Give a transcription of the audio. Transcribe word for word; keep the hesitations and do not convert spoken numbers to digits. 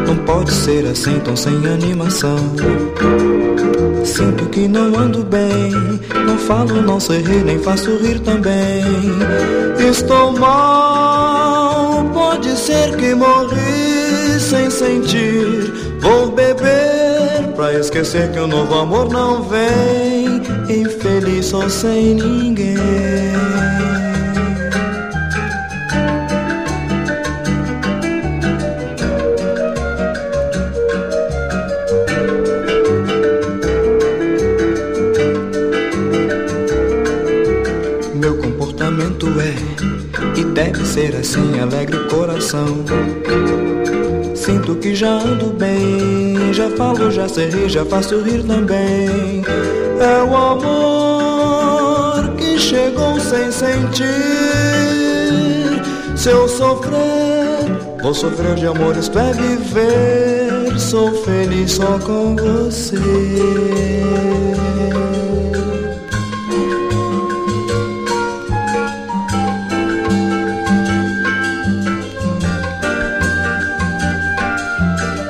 Não pode ser assim tão sem animação. Sinto que não ando bem, não falo, não sei rir, nem faço rir também. Estou mal, pode ser que morri sem sentir. Vou beber pra esquecer que o novo amor não vem. Infeliz só sem ninguém. Meu comportamento é e deve ser assim, alegre o coração. Sinto que já ando bem, já falo, já sei rir, já faço rir também. É o amor que chegou sem sentir. Se eu sofrer, vou sofrer de amor, isto é viver. Sou feliz só com você.